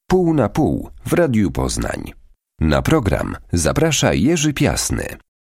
Pół na pół w Radiu Poznań. Na program zaprasza Jerzy Piasny.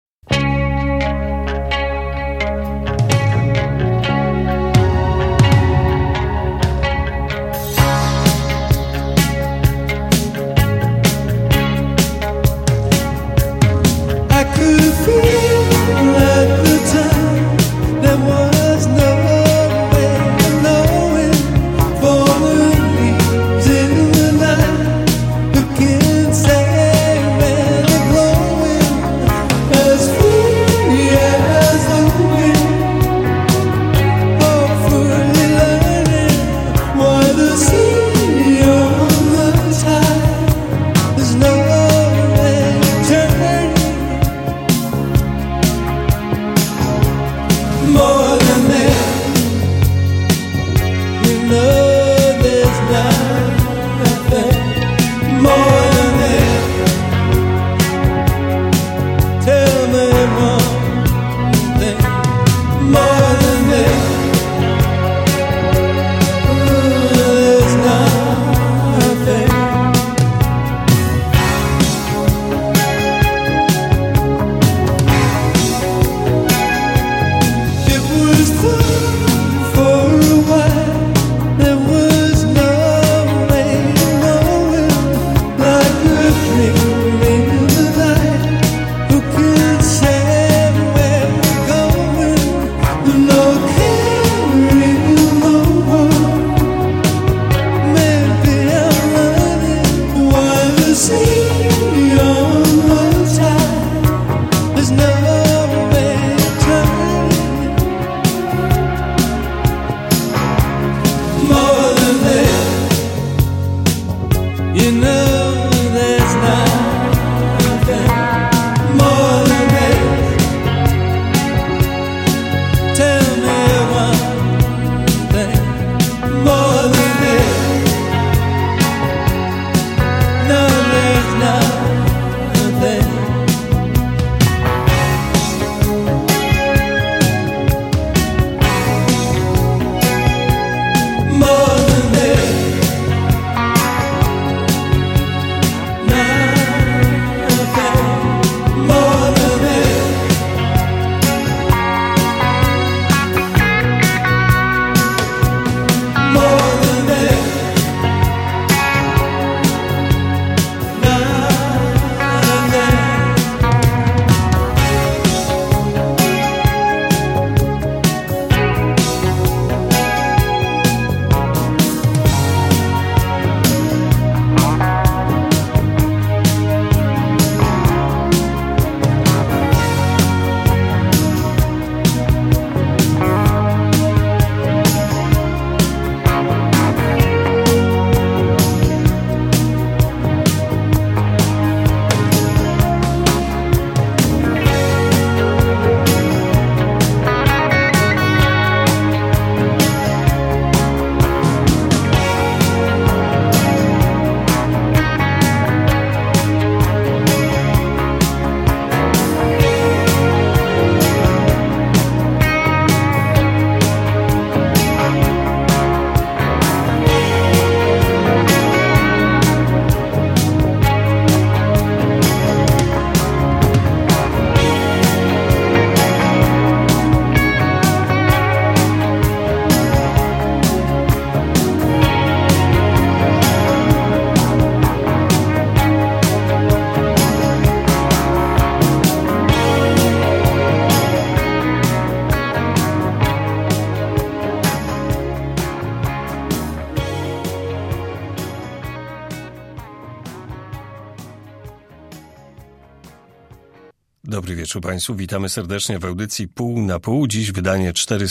Dobry wieczór Państwu, witamy serdecznie w audycji Pół na pół. Dziś wydanie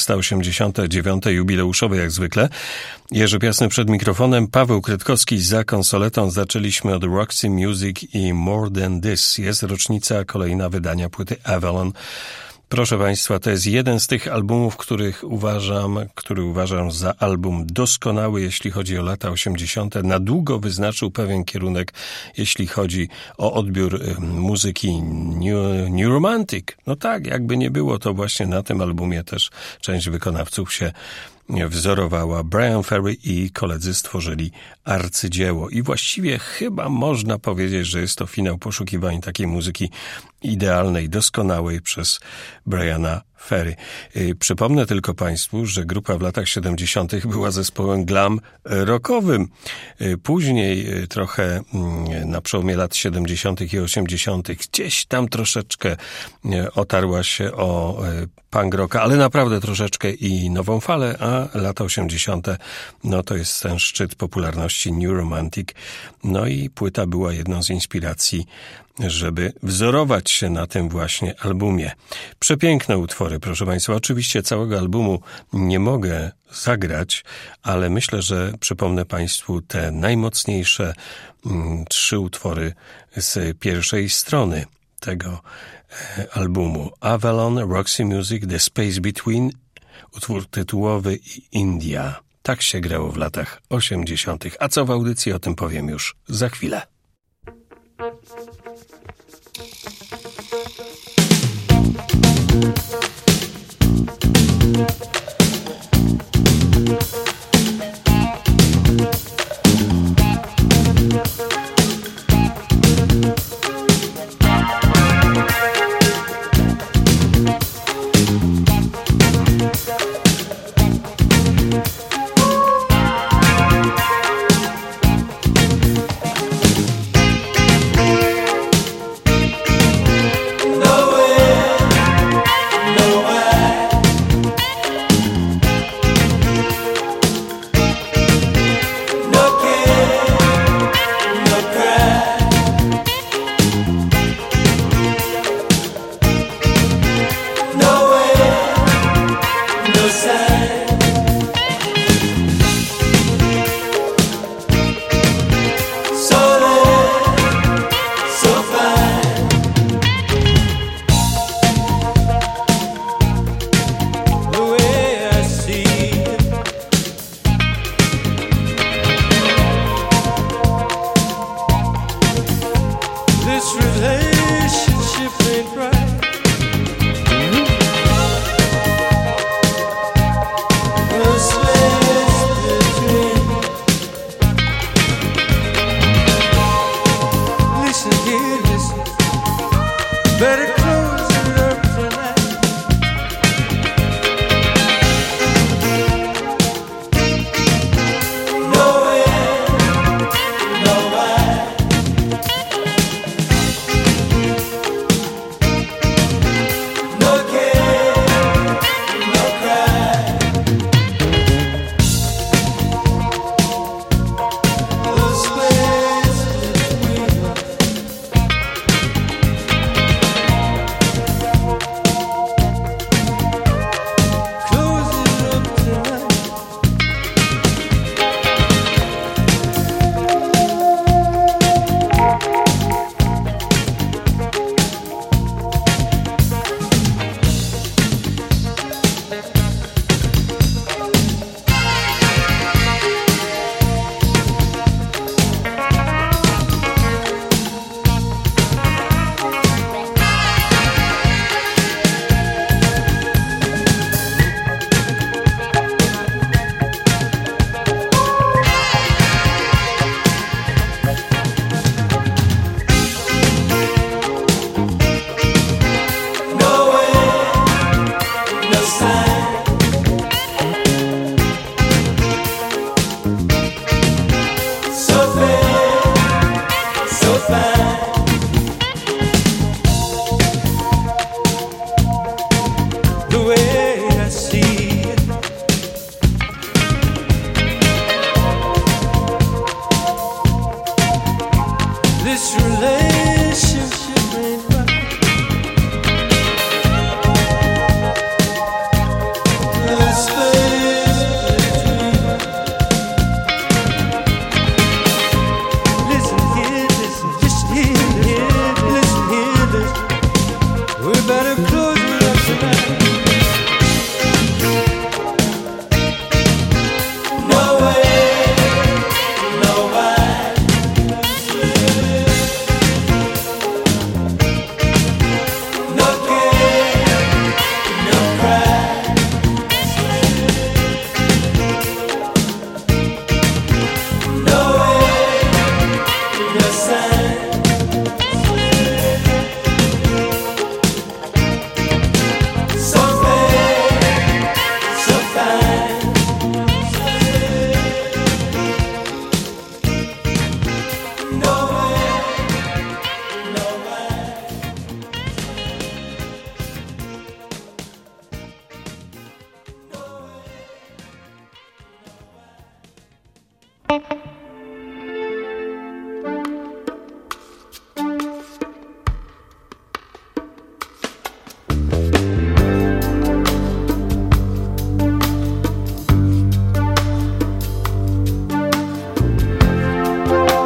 489, jubileuszowe jak zwykle. Jerzy Piasny przed mikrofonem, Paweł Kretkowski za konsoletą. Zaczęliśmy od Roxy Music i More Than This. Jest rocznica kolejna wydania płyty Avalon. Proszę Państwa, to jest jeden z tych albumów, który uważam za album doskonały, jeśli chodzi o lata 80. Na długo wyznaczył pewien kierunek, jeśli chodzi o odbiór muzyki New Romantic. No tak, jakby nie było, to właśnie na tym albumie też część wykonawców się wzorowała. Bryan Ferry i koledzy stworzyli arcydzieło i właściwie chyba można powiedzieć, że jest to finał poszukiwań takiej muzyki idealnej, doskonałej przez Bryana Ferry. Przypomnę tylko Państwu, że grupa w latach 70. była zespołem glam rockowym. Później trochę na przełomie lat 70. i 80. gdzieś tam troszeczkę otarła się o punk rocka, ale naprawdę troszeczkę i nową falę, a lata 80. no to jest ten szczyt popularności New Romantic. No i płyta była jedną z inspiracji, żeby wzorować się na tym właśnie albumie. Przepiękne utwory, proszę Państwa. Oczywiście całego albumu nie mogę zagrać, ale myślę, że przypomnę Państwu te najmocniejsze 3 utwory z pierwszej strony tego albumu. Avalon, Roxy Music, The Space Between, utwór tytułowy i India. Tak się grało w latach 80. A co w audycji, o tym powiem już za chwilę.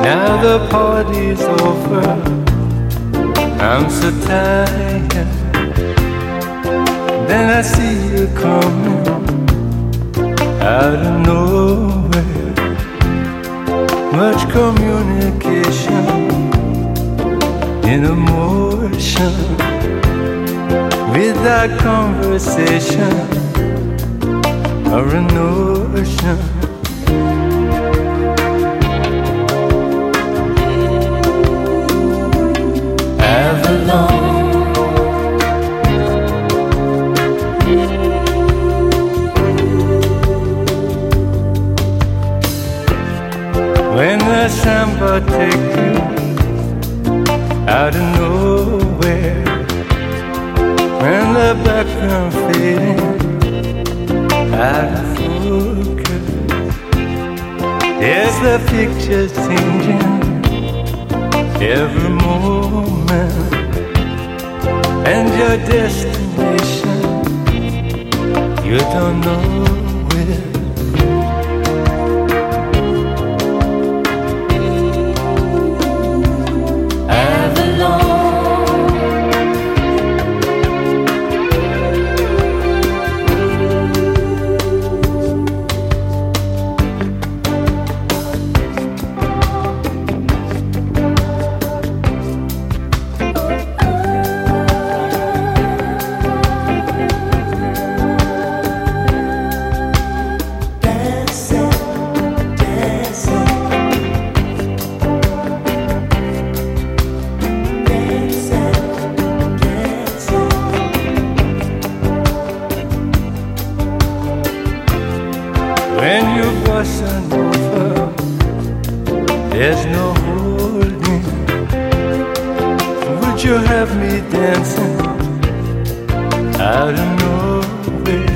Now the party's over, I'm so tired. Then I see you coming out of nowhere. Much communication in emotion, without conversation or a notion. Avalon. When the samba take you out of nowhere, when the background fading out of focus, there's the pictures changing every moment, and your destination you don't know where. When you bust over, there's no holding. Would you have me dancing out of nowhere?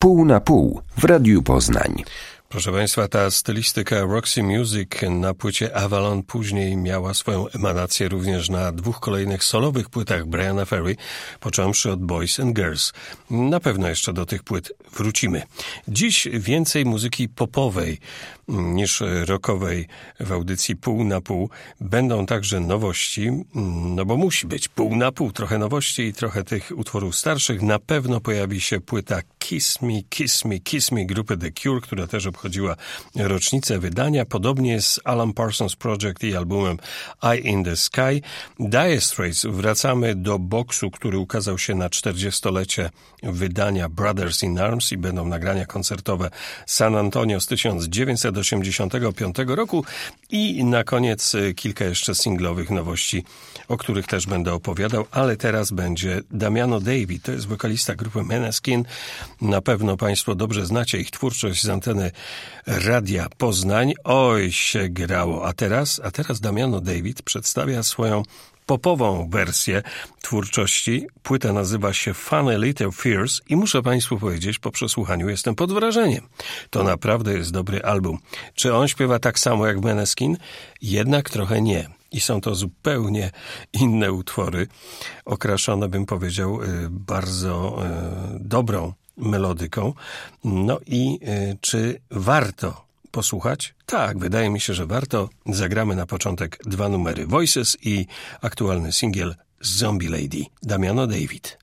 Pół na pół w Radiu Poznań. Proszę Państwa, ta stylistyka Roxy Music na płycie Avalon później miała swoją emanację również na 2 kolejnych solowych płytach Bryan'a Ferry, począwszy od Boys and Girls. Na pewno jeszcze do tych płyt wrócimy. Dziś więcej muzyki popowej niż rockowej w audycji Pół na pół. Będą także nowości, no bo musi być pół na pół. Trochę nowości i trochę tych utworów starszych. Na pewno pojawi się płyta Kiss Me, Kiss Me, Kiss Me grupy The Cure, która też obchodziła rocznicę wydania. Podobnie z Alan Parsons Project i albumem Eye in the Sky. Dire Straits, wracamy do boksu, który ukazał się na 40-lecie wydania Brothers in Arms i będą nagrania koncertowe San Antonio z 1985 roku i na koniec kilka jeszcze singlowych nowości, o których też będę opowiadał, ale teraz będzie Damiano David, to jest wokalista grupy Måneskin. Na pewno Państwo dobrze znacie ich twórczość z anteny Radia Poznań. Oj, się grało. A teraz Damiano David przedstawia swoją popową wersję twórczości. Płyta nazywa się Funny Little Fears i muszę Państwu powiedzieć, po przesłuchaniu jestem pod wrażeniem. To naprawdę jest dobry album. Czy on śpiewa tak samo jak Måneskin? Jednak trochę nie. I są to zupełnie inne utwory, okraszone, bym powiedział, bardzo dobrą melodyką. No i czy warto posłuchać? Tak, wydaje mi się, że warto. Zagramy na początek 2 numery Voices i aktualny singiel Zombie Lady. Damiano David.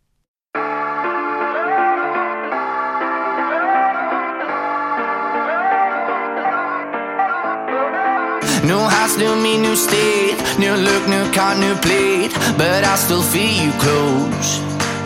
New house, new me, new state, new look, new car, new plate, but I still feel you close.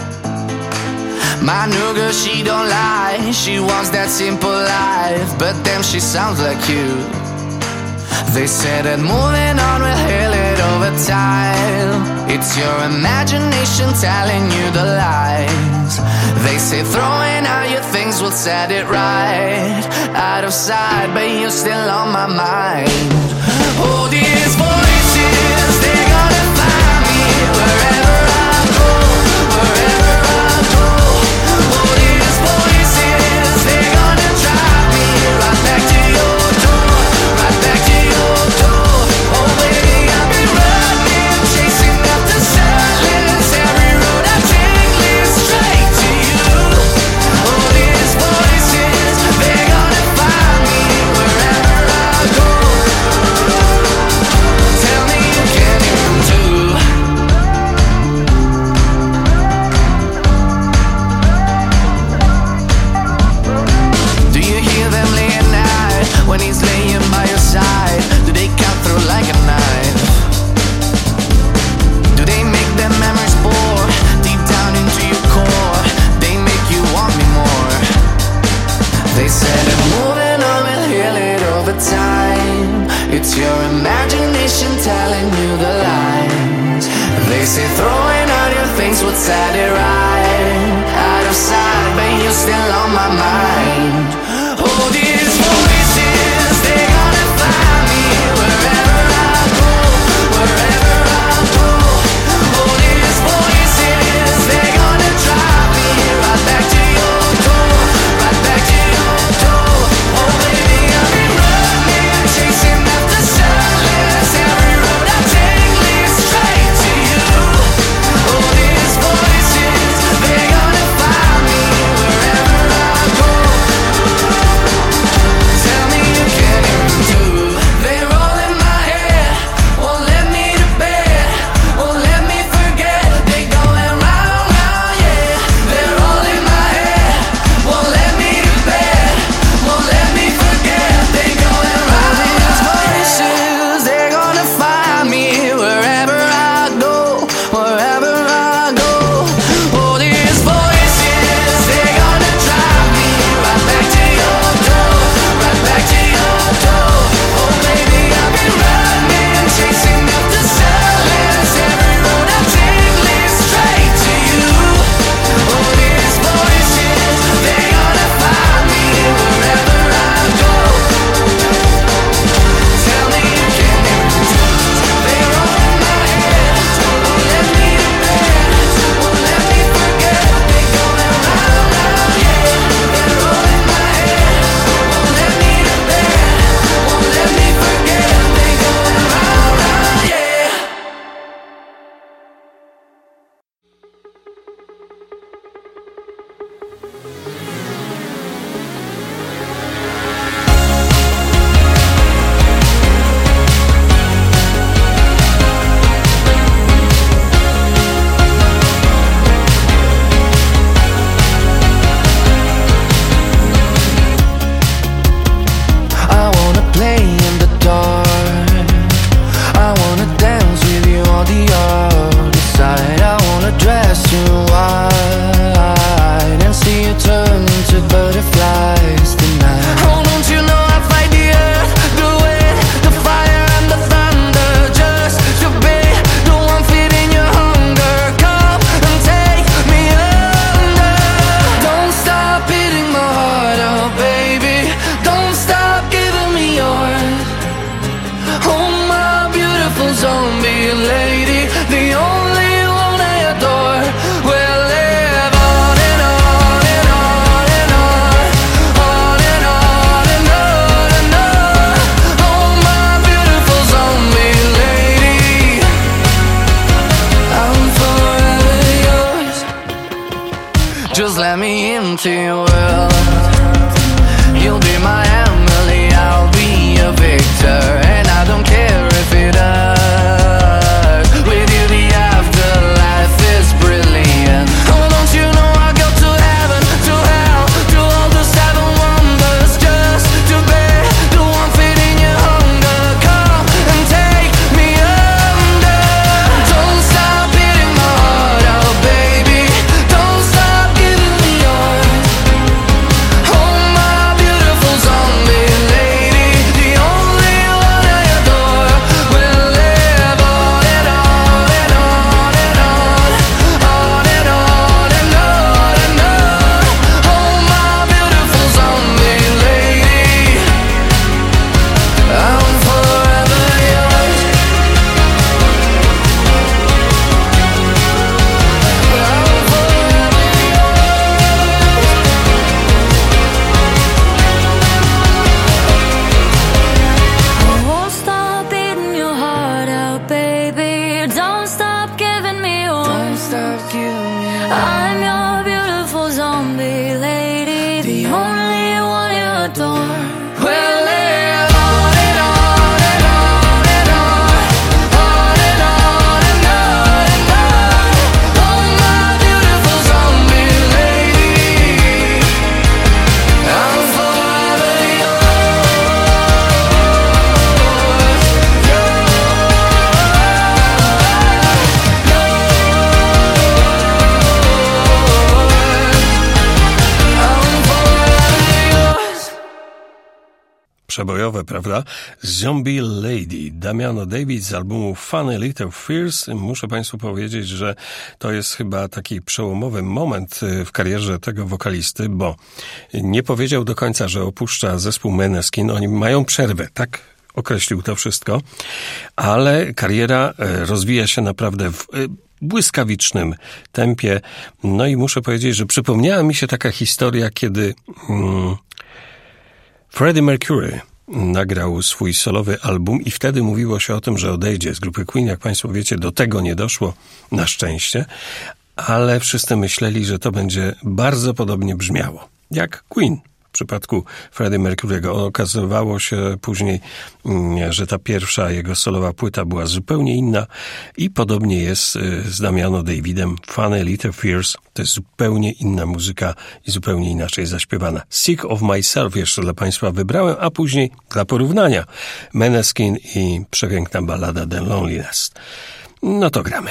My new girl, she don't lie, she wants that simple life, but damn, she sounds like you. They said that moving on will heal it over time. It's your imagination telling you the lies. They say throwing out your things will set it right. Out of sight, but you're still on my mind. Oh, these voices, they're gonna find me wherever I go, wherever I go. Oh, these voices, they're gonna drive me right back to your door, right back to your door. Oh, baby, I've been running, chasing after silence. Every road I take leads straight to you. Oh, these voices, they're gonna find me wherever I go. Tell me you can hear them too. Do you hear them late at night when he's laying by your side? Do they cut through like a knife? Do they make their memories bore deep down into your core? They make you want me more. They said that moving on will heal it over time. It's your imagination telling you the lies. They say throwing out your things would set it right. Out of sight, but you're still on my mind. Oh, these voices, they're gonna find me wherever I go, wherever I go. Oh, these voices, they're gonna drive me right back to your door, right back to your door. Oh, baby, I've been running, chasing after silence. Every road I take leads straight to you. Oh, these voices, they're gonna find me wherever I go. zombie lady, the only one I adore. We'll live on and on and on and on, on and on and on and on. Oh, my beautiful zombie lady, I'm forever yours. Just let me into your world. You'll be my Emily, I'll be your Victor, and I don't care if it hurts. With you the afterlife is brilliant. Oh, don't you know I'll go to heaven, to hell, to all the seven wonders, just to be the one feeding your hunger. Come and take me under. Don't stop beating my heart out, baby. Don't stop giving me yours. Oh, my beautiful zombie lady, the only one I adore. We'll live on and on and on and on, on and on and on and on. Oh, my beautiful zombie lady, I'm forever yours. I'm forever yours. Won't stop beating your heart out, baby. Don't stop giving me Don't yours. stop giving me I'm your beautiful zombie lady, the only one you adore. We'll live on and on and on and on, on and on and on and on. Oh, my beautiful zombie lady, I'm forever yours. Przebojowe, prawda? Zombie Lady, Damiano David z albumu Funny Little Fears. Muszę Państwu powiedzieć, że to jest chyba taki przełomowy moment w karierze tego wokalisty, bo nie powiedział do końca, że opuszcza zespół Måneskin. Oni mają przerwę, tak określił to wszystko, ale kariera rozwija się naprawdę w błyskawicznym tempie. No i muszę powiedzieć, że przypomniała mi się taka historia, kiedy Freddie Mercury nagrał swój solowy album i wtedy mówiło się o tym, że odejdzie z grupy Queen. Jak Państwo wiecie, do tego nie doszło, na szczęście, ale wszyscy myśleli, że to będzie bardzo podobnie brzmiało, jak Queen. W przypadku Freddie Mercury'ego okazywało się później, że ta pierwsza jego solowa płyta była zupełnie inna i podobnie jest z Damiano Davidem. Funny Little Fears to jest zupełnie inna muzyka i zupełnie inaczej zaśpiewana. Sick of Myself jeszcze dla Państwa wybrałem, a później dla porównania Måneskin i przepiękna ballada The Loneliness. No to gramy.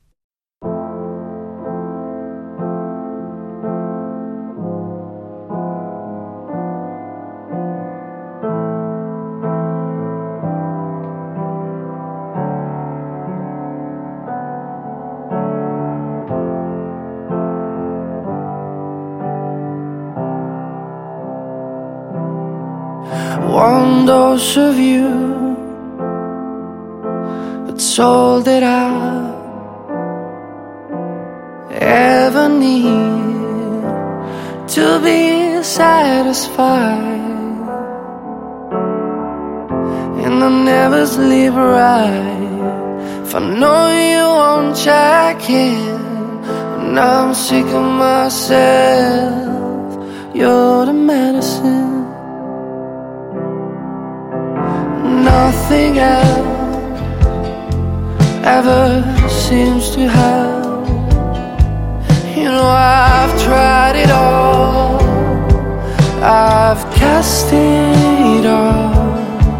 One dose of you, it's all that I ever need to be satisfied. And I'll never sleep right if I know you won't check in. And I'm sick of myself, you're the medicine. Nothing else ever seems to help. You know I've tried it all, I've cast it off.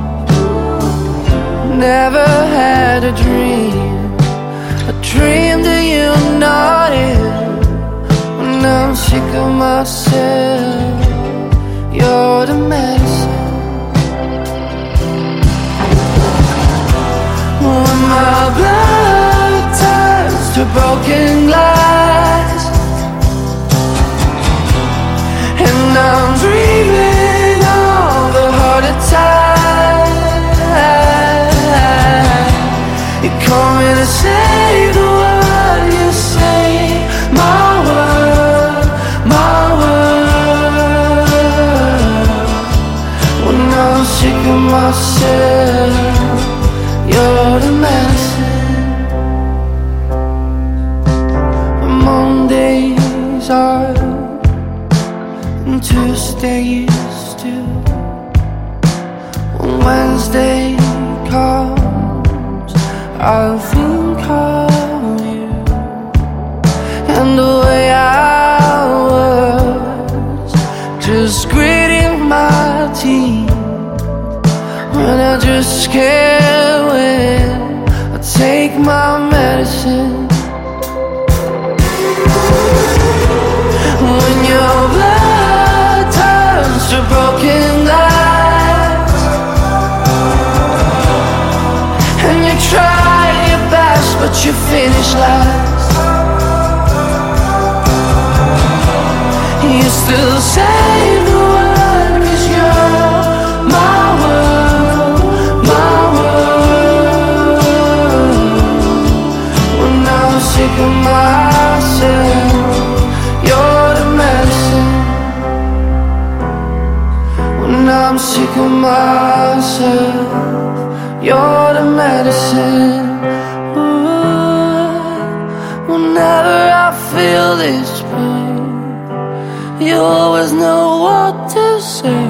Never had a dream that you're not in. When I'm sick of myself, you're the medicine. When my blood turns to broken glass and I'm dreaming of the heart attack, you're coming I think of you and the way I was just gritting my teeth when I just can't win. I take my medicine. When your blood turns to broken glass and you try your best but you finish last, you still say the word 'cause you're my world, my world. When I'm sick of myself, you're the medicine. When I'm sick of myself, you're the medicine. Ooh, whenever I feel this pain, you always know what to say.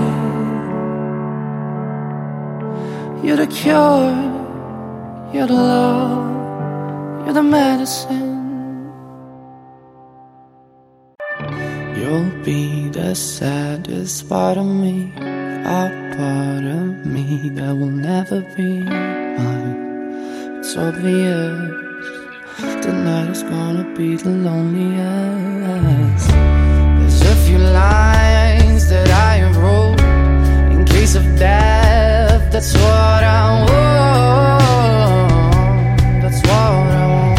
You're the cure, you're the love, you're the medicine. You'll be the saddest part of me, a part of me that will never be mine. It's obvious, tonight is gonna be the loneliest. There's a few lines that I have wrote in case of death. That's what I want, that's what I want.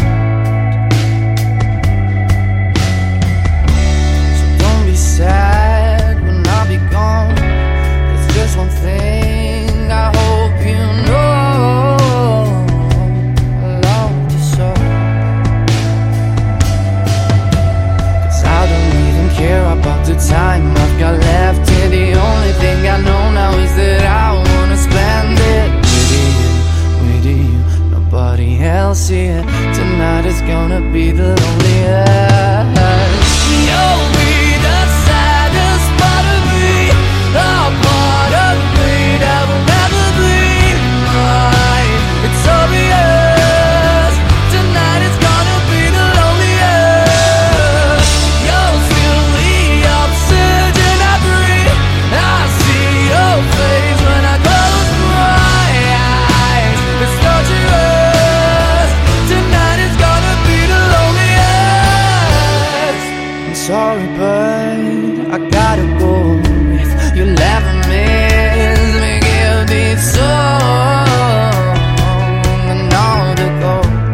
So don't be sad when I'll be gone. There's just one thing I hope you know, I love you so. 'Cause I don't even care about the time I've got left here. The only thing I know now is that I wanna spend it with you, nobody else here. Tonight is gonna be the loneliest. You'll be the saddest part of me, a part of me that will never be mine. It's obvious, tonight is gonna be the loneliest. You'll feel the oxygen I breathe. I see your face when I close my eyes. It's torturous, tonight is gonna be the loneliest. I'm sorry, but I gotta go. If you'll ever miss me, give this song another go.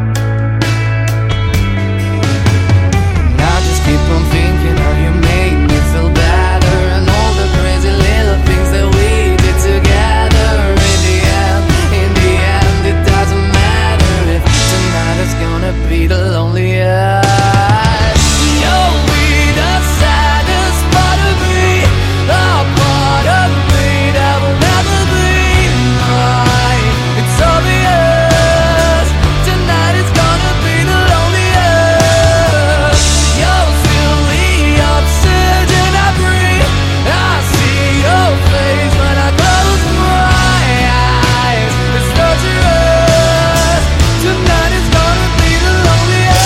And I just keep on thinking how you made me feel better, and all the crazy little things that we did together. In the end, it doesn't matter if tonight is gonna be the loneliest. You'll be the saddest part of me, a part of me that will never be mine. It's obvious, tonight is gonna be the loneliest. You'll feel the oxygen I breathe. I see your face when I close my eyes. It's torturous, tonight is gonna be the loneliest.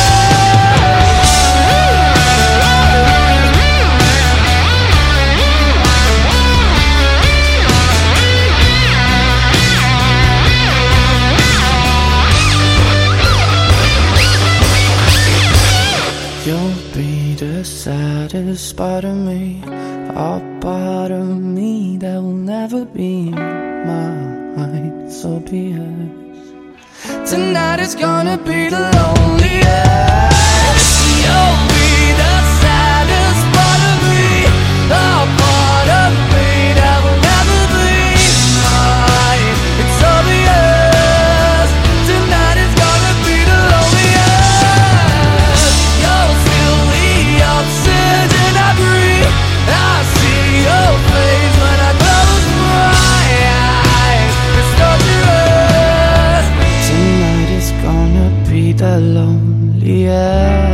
You'll be the saddest part of me, a part of me that will never be mine. So be it. Tonight is gonna be the loneliest. You'll be the saddest part of me, a part of me that will never be mine. It's obvious, tonight is gonna be the loneliest. You'll feel the oxygen I breathe. I see your face when I close my eyes. It's torturous, tonight is gonna be the loneliest.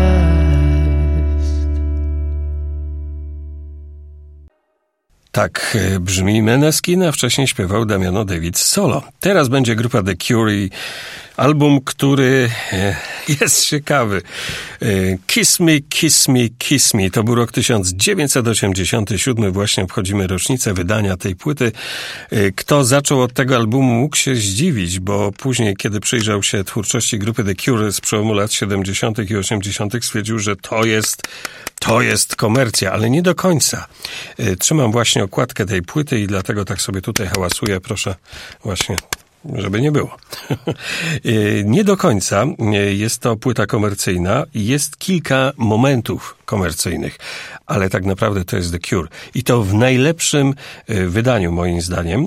Tak brzmi Måneskin, a wcześniej śpiewał Damiano David solo. Teraz będzie grupa The Cure i Album, który jest ciekawy. Kiss Me, Kiss Me, Kiss Me. To był rok 1987. Właśnie obchodzimy rocznicę wydania tej płyty. Kto zaczął od tego albumu, mógł się zdziwić, bo później, kiedy przyjrzał się twórczości grupy The Cure z przełomu lat 70. i 80., stwierdził, że to jest komercja, ale nie do końca. Trzymam właśnie okładkę tej płyty i dlatego tak sobie tutaj hałasuję. Proszę właśnie, żeby nie było. Nie do końca jest to płyta komercyjna. Jest kilka momentów komercyjnych, ale tak naprawdę to jest The Cure. I to w najlepszym wydaniu, moim zdaniem.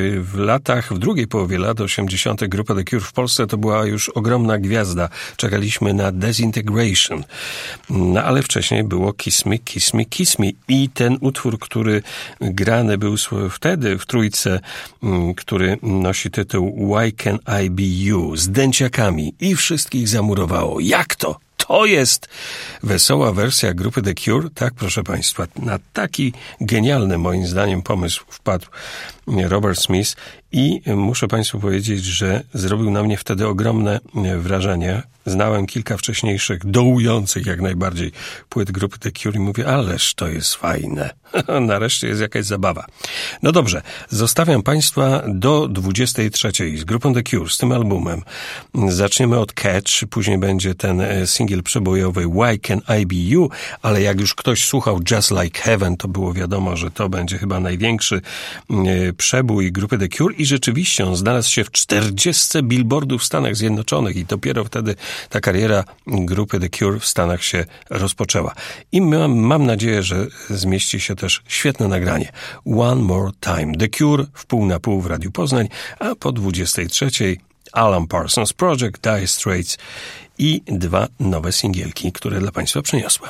W drugiej połowie lat 80. grupa The Cure w Polsce to była już ogromna gwiazda. Czekaliśmy na Disintegration. No ale wcześniej było Kiss Me, Kiss Me, Kiss Me. I ten utwór, który grany był wtedy w trójce, który nosi tytuł Why Can I Be You? Z dęciakami. I wszystkich zamurowało. Jak to? To jest wesoła wersja grupy The Cure. Tak, proszę Państwa, na taki genialny, moim zdaniem, pomysł wpadł Robert Smith i muszę Państwu powiedzieć, że zrobił na mnie wtedy ogromne wrażenie. Znałem kilka wcześniejszych, dołujących jak najbardziej płyt grupy The Cure i mówię, ależ to jest fajne. Nareszcie jest jakaś zabawa. No dobrze, zostawiam Państwa do 23 z grupą The Cure, z tym albumem. Zaczniemy od Catch, później będzie ten singiel przebojowy Why Can I Be You, ale jak już ktoś słuchał Just Like Heaven, to było wiadomo, że to będzie chyba największy przebój grupy The Cure i rzeczywiście on znalazł się w 40 billboardów w Stanach Zjednoczonych i dopiero wtedy ta kariera grupy The Cure w Stanach się rozpoczęła. I mam nadzieję, że zmieści się też świetne nagranie. One More Time. The Cure w 5:30 w Radiu Poznań, a po 23 Alan Parsons Project, Dire Straits i 2 nowe singielki, które dla Państwa przyniosłem.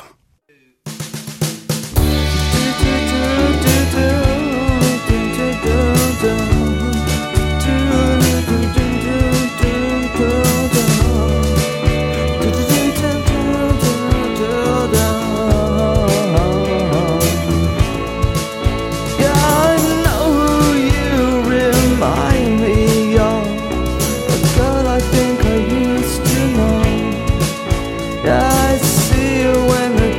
I see you when the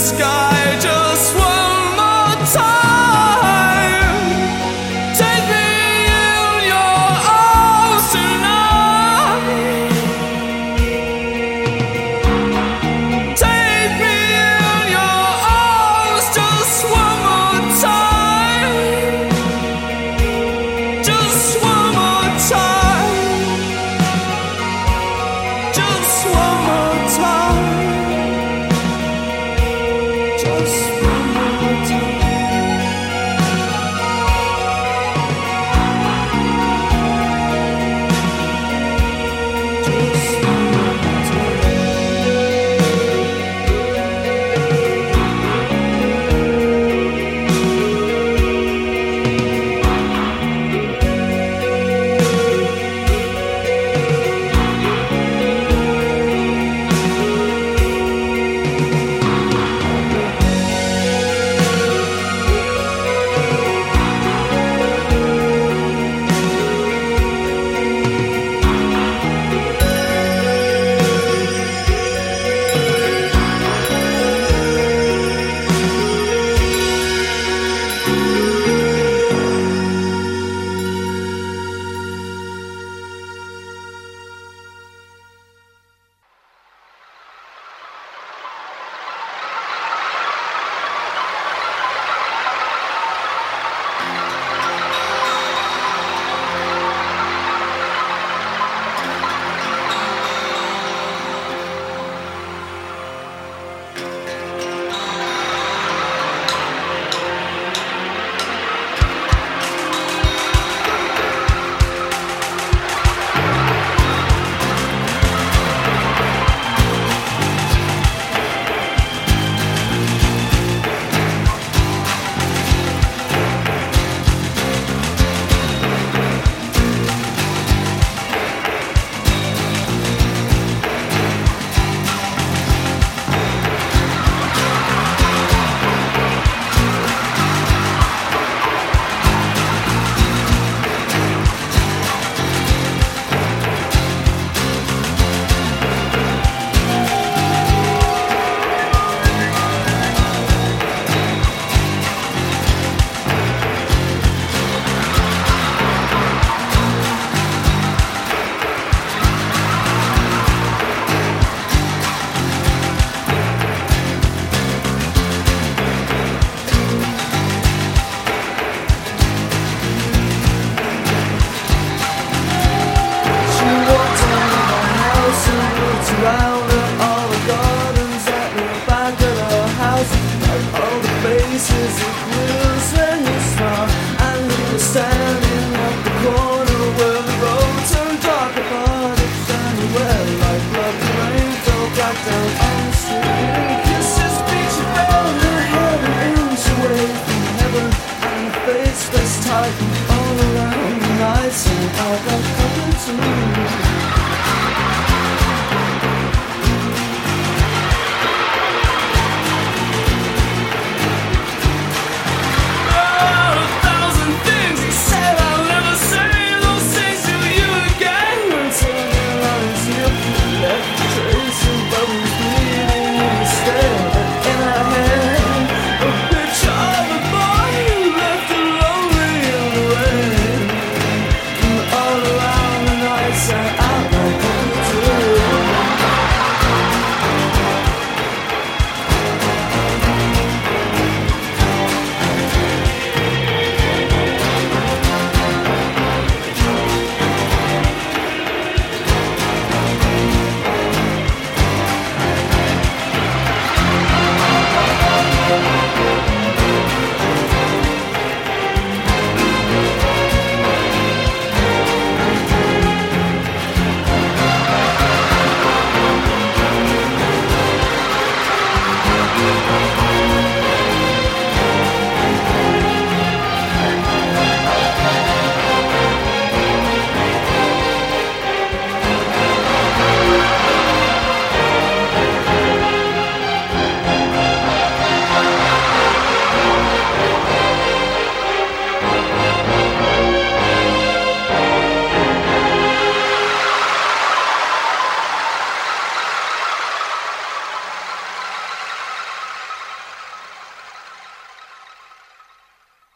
sky.